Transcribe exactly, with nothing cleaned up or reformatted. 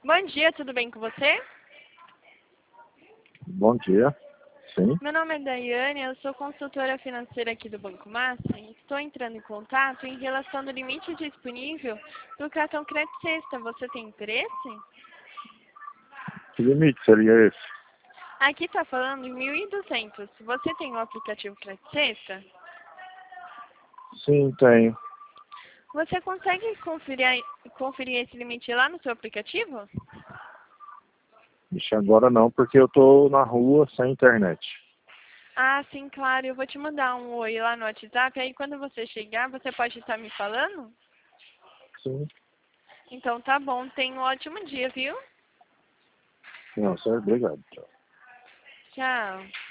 Bom dia, tudo bem com você? Bom dia. Sim. Meu nome é Daiane, eu sou consultora financeira aqui do Banco Master e estou entrando em contato em relação ao limite disponível do cartão Crédito Sexta. Você tem interesse? Que limite seria esse? Aqui está falando em mil e duzentos. Você tem o aplicativo Crédito Sexta? Sim, tenho. Você consegue conferir, conferir esse limite lá no seu aplicativo? Ixi, agora não, porque eu tô na rua sem internet. Ah, sim, claro. Eu vou te mandar um oi lá no WhatsApp. Aí quando você chegar, você pode estar me falando? Sim. Então tá bom. Tenha um ótimo dia, viu? Não, certo, obrigado. Tchau. Tchau.